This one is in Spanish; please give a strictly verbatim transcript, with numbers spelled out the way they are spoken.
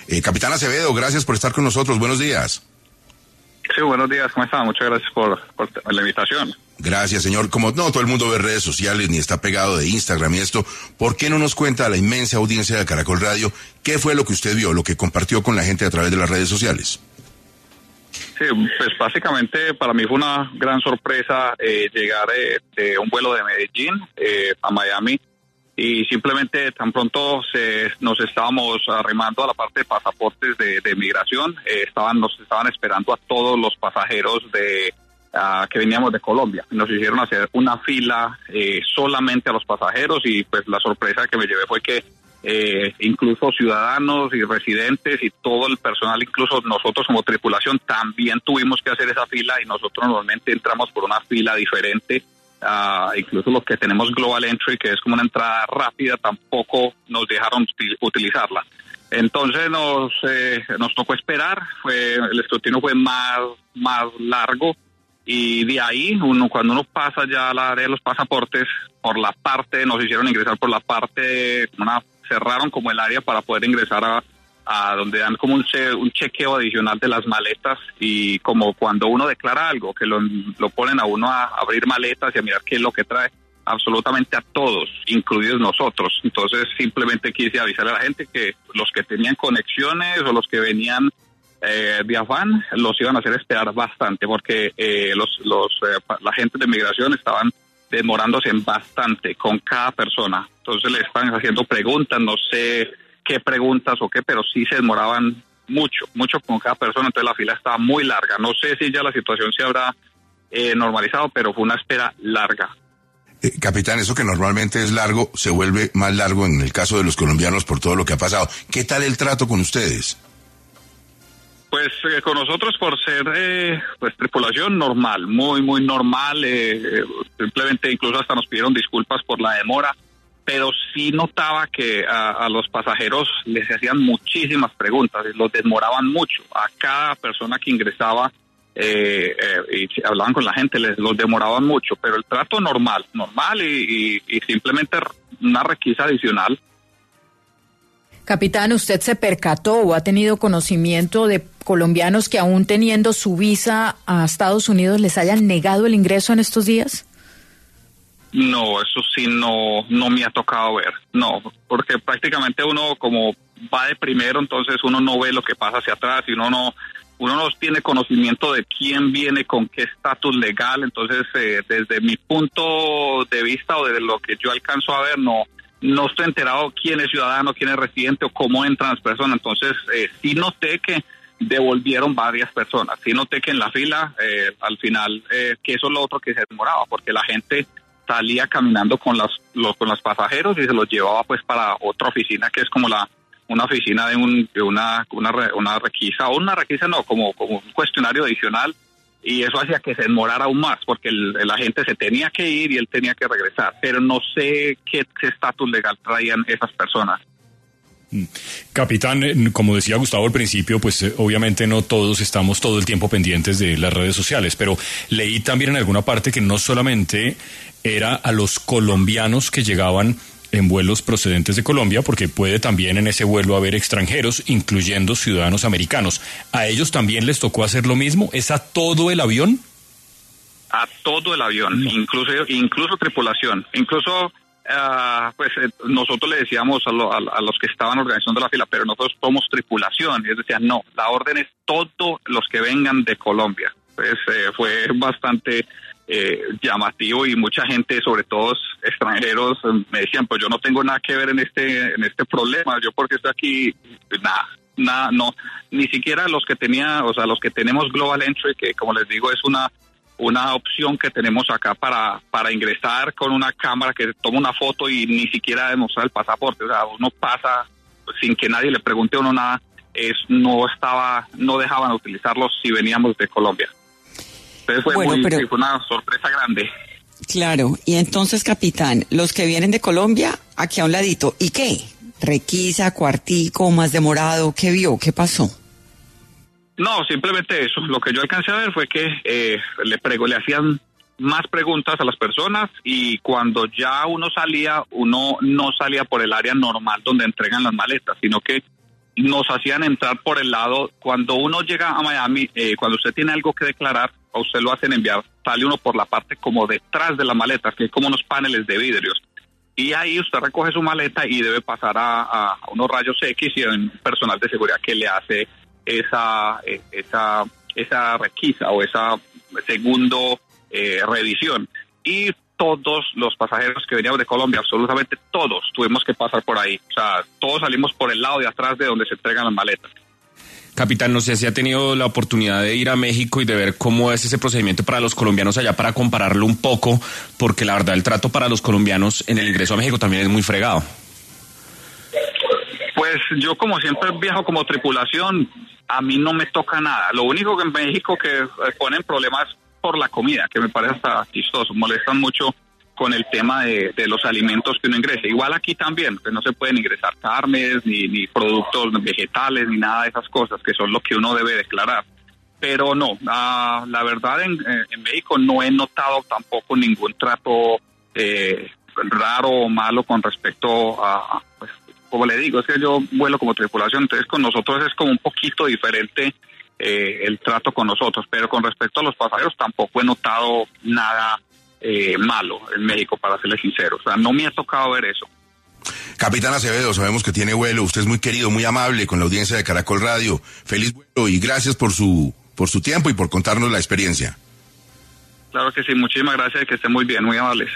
Eh, Capitán Acevedo, gracias por estar con nosotros. Buenos días. Sí, buenos días. ¿Cómo están? Muchas gracias por, por la invitación. Gracias, señor. Como no todo el mundo ve redes sociales ni está pegado de Instagram y esto, ¿por qué no nos cuenta a la inmensa audiencia de Caracol Radio qué fue lo que usted vio, lo que compartió con la gente a través de las redes sociales? Sí, pues básicamente para mí fue una gran sorpresa eh, llegar eh, de un vuelo de Medellín eh, a Miami y simplemente tan pronto se, nos estábamos arrimando a la parte de pasaportes de, de migración, eh, estaban nos estaban esperando a todos los pasajeros de uh, que veníamos de Colombia. Nos hicieron hacer una fila eh, solamente a los pasajeros y pues la sorpresa que me llevé fue que Eh, incluso ciudadanos y residentes y todo el personal, incluso nosotros como tripulación también tuvimos que hacer esa fila y nosotros normalmente entramos por una fila diferente, uh, incluso los que tenemos Global Entry, que es como una entrada rápida, tampoco nos dejaron util- utilizarla. Entonces nos eh, nos tocó esperar, fue el escrutinio fue más, más largo y de ahí uno cuando uno pasa ya al área de los pasaportes, por la parte, nos hicieron ingresar por la parte, una cerraron como el área para poder ingresar a, a donde dan como un, che, un chequeo adicional de las maletas y como cuando uno declara algo, que lo, lo ponen a uno a abrir maletas y a mirar qué es lo que trae, absolutamente a todos, incluidos nosotros. Entonces simplemente quise avisarle a la gente que los que tenían conexiones o los que venían eh, de afán, los iban a hacer esperar bastante porque eh, los, los eh, la gente de migración estaban demorándose bastante con cada persona. Entonces le están haciendo preguntas, no sé qué preguntas o qué, pero sí se demoraban mucho, mucho con cada persona, entonces la fila estaba muy larga. No sé si ya la situación se habrá eh, normalizado, pero fue una espera larga. Eh, capitán, eso que normalmente es largo, se vuelve más largo en el caso de los colombianos por todo lo que ha pasado. ¿Qué tal el trato con ustedes? Pues eh, con nosotros por ser eh, pues tripulación normal, muy muy normal, eh, eh, simplemente incluso hasta nos pidieron disculpas por la demora, pero sí notaba que a, a los pasajeros les hacían muchísimas preguntas, los demoraban mucho, a cada persona que ingresaba eh, eh, y hablaban con la gente les los demoraban mucho, pero el trato normal, normal y, y, y simplemente una requisa adicional. Capitán, ¿usted se percató o ha tenido conocimiento de colombianos que aún teniendo su visa a Estados Unidos les hayan negado el ingreso en estos días? No, eso sí no no me ha tocado ver, no, porque prácticamente uno como va de primero, entonces uno no ve lo que pasa hacia atrás y uno no uno no tiene conocimiento de quién viene con qué estatus legal, entonces eh, desde mi punto de vista o desde lo que yo alcanzo a ver, no no estoy enterado quién es ciudadano, quién es residente o cómo entran las personas, entonces eh, sí noté que devolvieron varias personas, sí noté que en la fila eh, al final, eh, que eso es lo otro que se demoraba, porque la gente salía caminando con las los, con los pasajeros y se los llevaba pues para otra oficina que es como la una oficina de un de una una una requisa o una requisa no como como un cuestionario adicional y eso hacía que se demorara aún más porque el, el agente se tenía que ir y él tenía que regresar, pero no sé qué estatus legal traían esas personas. Capitán, como decía Gustavo al principio, pues eh, obviamente no todos estamos todo el tiempo pendientes de las redes sociales, pero leí también en alguna parte que no solamente era a los colombianos que llegaban en vuelos procedentes de Colombia, porque puede también en ese vuelo haber extranjeros, incluyendo ciudadanos americanos. ¿A ellos también les tocó hacer lo mismo? ¿Es a todo el avión? A todo el avión, no. incluso incluso tripulación, incluso uh, pues eh, nosotros le decíamos a, lo, a, a los que estaban organizando la fila, pero nosotros somos tripulación, y ellos decían no, la orden es todos los que vengan de Colombia. Pues eh, fue bastante eh, llamativo y mucha gente, sobre todo extranjeros, me decían pues yo no tengo nada que ver en este en este problema, yo porque estoy aquí, nada, nada, no, ni siquiera los que tenía, o sea, los que tenemos Global Entry, que como les digo es una una opción que tenemos acá para para ingresar con una cámara que toma una foto y ni siquiera demostrar el pasaporte, o sea, uno pasa sin que nadie le pregunte a uno nada, es no estaba, no dejaban utilizarlos si veníamos de Colombia. Entonces fue, bueno, muy, pero, sí, fue una sorpresa grande. Claro, y entonces, capitán, los que vienen de Colombia, aquí a un ladito, ¿y qué? ¿Requisa, cuartico, más demorado? ¿Qué vio? ¿Qué pasó? No, simplemente eso. Lo que yo alcancé a ver fue que eh, le, prego, le hacían más preguntas a las personas y cuando ya uno salía, uno no salía por el área normal donde entregan las maletas, sino que nos hacían entrar por el lado, cuando uno llega a Miami, eh, cuando usted tiene algo que declarar, a usted lo hacen enviar, sale uno por la parte como detrás de la maleta, que hay como unos paneles de vidrios. Y ahí usted recoge su maleta y debe pasar a, a, a unos rayos X y hay un personal de seguridad que le hace esa esa esa requisa o esa segundo eh, revisión. Y todos los pasajeros que veníamos de Colombia, absolutamente todos, tuvimos que pasar por ahí. O sea, todos salimos por el lado de atrás de donde se entregan las maletas. Capitán, no sé si ha tenido la oportunidad de ir a México y de ver cómo es ese procedimiento para los colombianos allá, para compararlo un poco, porque la verdad el trato para los colombianos en el ingreso a México también es muy fregado. Pues yo, como siempre viajo como tripulación, a mí no me toca nada. Lo único que en México que ponen problemas por la comida, que me parece hasta chistoso, molestan mucho con el tema de, de los alimentos que uno ingresa. Igual aquí también, que no se pueden ingresar carnes, ni, ni productos vegetales, ni nada de esas cosas, que son lo que uno debe declarar. Pero no, uh, la verdad en, en México no he notado tampoco ningún trato eh, raro o malo con respecto a, pues, como le digo, es que yo vuelo como tripulación, entonces con nosotros es como un poquito diferente eh, el trato con nosotros, pero con respecto a los pasajeros tampoco he notado nada Eh, malo en México, para serle sincero. O sea, no me ha tocado ver eso. Capitán Acevedo, sabemos que tiene vuelo, usted es muy querido, muy amable con la audiencia de Caracol Radio. Feliz vuelo y gracias por su por su tiempo y por contarnos la experiencia. Claro que sí, muchísimas gracias y que esté muy bien, muy amables.